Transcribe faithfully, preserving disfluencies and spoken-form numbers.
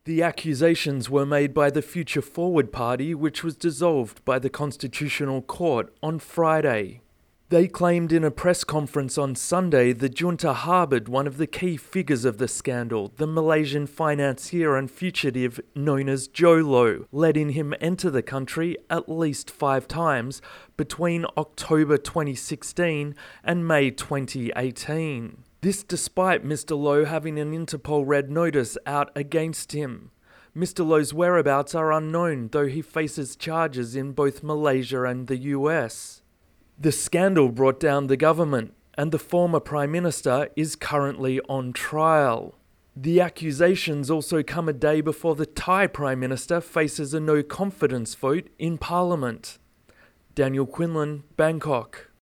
The accusations were made by the Future Forward Party, which was dissolved by the Constitutional Court on Friday. They claimed in a press conference on Sunday the junta harboured one of the key figures of the scandal, the Malaysian financier and fugitive known as Jolo, letting him enter the country at least five times between October twenty sixteen and May twenty eighteen. This despite Mister Low having an Interpol red notice out against him. Mister Low's whereabouts are unknown, though he faces charges in both Malaysia and the U S. The scandal brought down the government, and the former Prime Minister is currently on trial. The accusations also come a day before the Thai Prime Minister faces a no-confidence vote in Parliament. Daniel Quinlan, Bangkok.